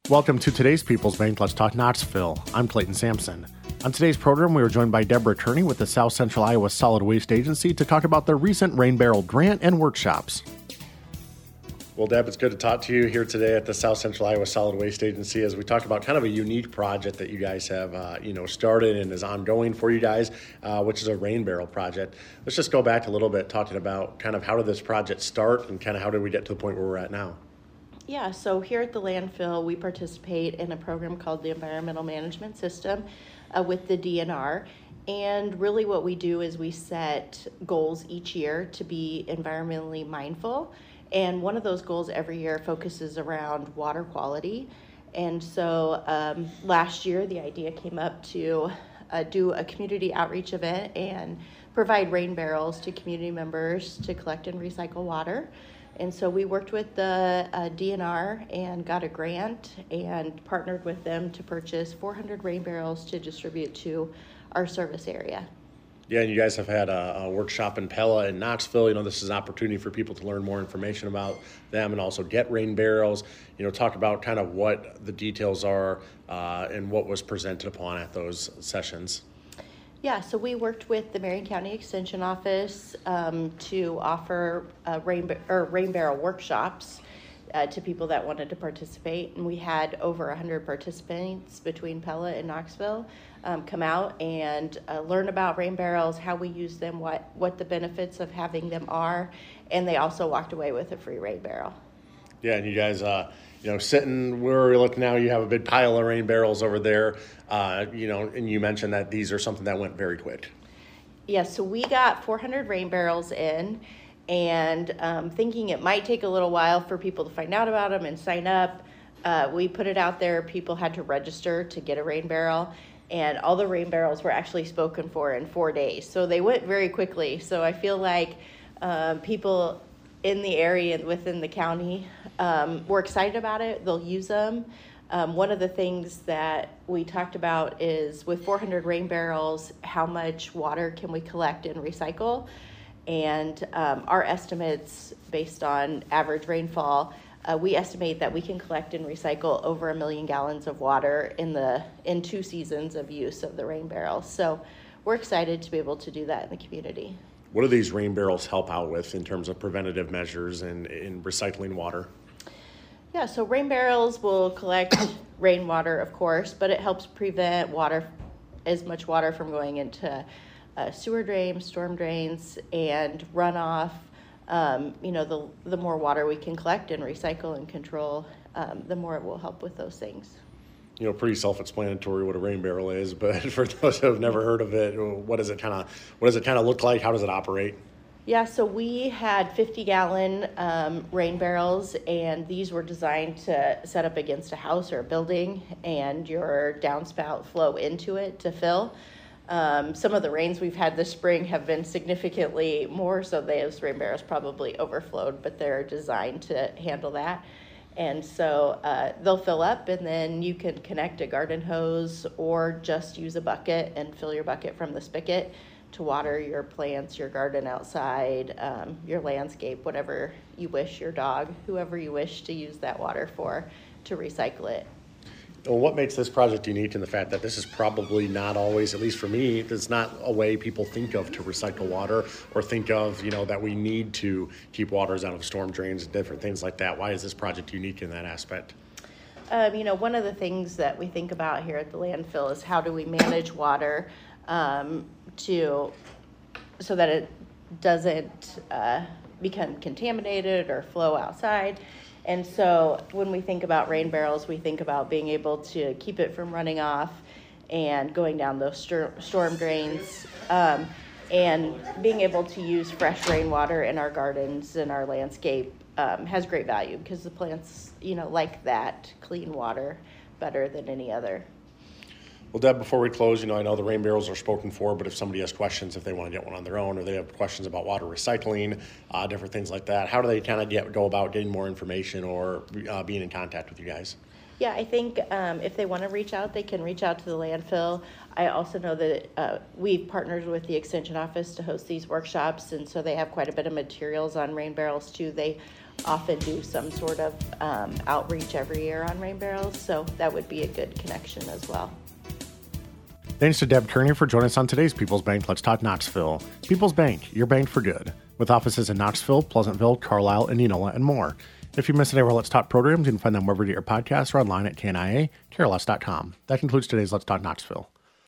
Welcome to today's People's Bank Let's Talk Knoxville. I'm Clayton Sampson. On today's program, we were joined by Deborah Kearney with the South Central Iowa Solid Waste Agency to talk about their recent Rain Barrel grant and workshops. Well, Deb, it's good to talk to you here today at the South Central Iowa Solid Waste Agency as we talk about kind of a unique project that you guys have, started and is ongoing for you guys, which is a Rain Barrel project. Let's just go back a little bit talking about kind of how did this project start and kind of how did we get to the point where we're at now? Yeah, so here at the landfill, we participate in a program called the Environmental Management System with the DNR. And really what we do is we set goals each year to be environmentally mindful. And one of those goals every year focuses around water quality. And so last year, the idea came up to do a community outreach event and provide rain barrels to community members to collect and recycle water. And so we worked with the DNR and got a grant and partnered with them to purchase 400 rain barrels to distribute to our service area. Yeah, and you guys have had a workshop in Pella and Knoxville. This is an opportunity for people to learn more information about them and also get rain barrels. Talk about kind of what the details are and what was presented upon at those sessions. Yeah, so we worked with the Marion County Extension Office to offer rain barrel workshops to people that wanted to participate. And we had over 100 participants between Pella and Knoxville come out and learn about rain barrels, how we use them, what the benefits of having them are, and they also walked away with a free rain barrel. Yeah, and you guys, sitting where we're looking now, you have a big pile of rain barrels over there, and you mentioned that these are something that went very quick. Yeah, so we got 400 rain barrels in, and thinking it might take a little while for people to find out about them and sign up, we put it out there. People had to register to get a rain barrel, and all the rain barrels were actually spoken for in 4 days. So they went very quickly. So I feel like people in the area and within the county were excited about it. They'll use them. One of the things that we talked about is with 400 rain barrels, how much water can we collect and recycle? And our estimates based on average rainfall, we estimate that we can collect and recycle over 1 million gallons of water in 2 seasons of use of the rain barrels. So we're excited to be able to do that in the community. What do these rain barrels help out with in terms of preventative measures and in recycling water? Yeah, so rain barrels will collect rainwater, of course, but it helps prevent as much water from going into sewer drains, storm drains, and runoff. The more water we can collect and recycle and control, the more it will help with those things. Pretty self-explanatory what a rain barrel is, but for those who have never heard of it, what does it kind of look like? How does it operate? Yeah, so we had 50-gallon rain barrels, and these were designed to set up against a house or a building, and your downspout flow into it to fill. Some of the rains we've had this spring have been significantly more, so those rain barrels probably overflowed, but they're designed to handle that. And so they'll fill up, and then you can connect a garden hose or just use a bucket and fill your bucket from the spigot to water your plants, your garden outside, your landscape, whatever you wish, your dog, whoever you wish to use that water for, to recycle it. Well, what makes this project unique in the fact that this is probably not always, at least for me, it's not a way people think of to recycle water or think of, that we need to keep waters out of storm drains and different things like that. Why is this project unique in that aspect? One of the things that we think about here at the landfill is how do we manage water so that it doesn't become contaminated or flow outside. And so when we think about rain barrels, we think about being able to keep it from running off and going down those storm drains, and being able to use fresh rainwater in our gardens and our landscape has great value because the plants, like that clean water better than any other. Well, Deb, before we close, I know the rain barrels are spoken for, but if somebody has questions, if they want to get one on their own, or they have questions about water recycling, different things like that, how do they kind of go about getting more information or being in contact with you guys? Yeah, I think if they want to reach out, they can reach out to the landfill. I also know that we've partnered with the Extension Office to host these workshops, and so they have quite a bit of materials on rain barrels too. They often do some sort of outreach every year on rain barrels, so that would be a good connection as well. Thanks to Deb Turney for joining us on today's People's Bank Let's Talk Knoxville. People's Bank, your bank for good, with offices in Knoxville, Pleasantville, Carlisle, Indianola, and more. If you missed any of our Let's Talk programs, you can find them wherever you get your podcasts or online at KNIA, KRLS.com. That concludes today's Let's Talk Knoxville.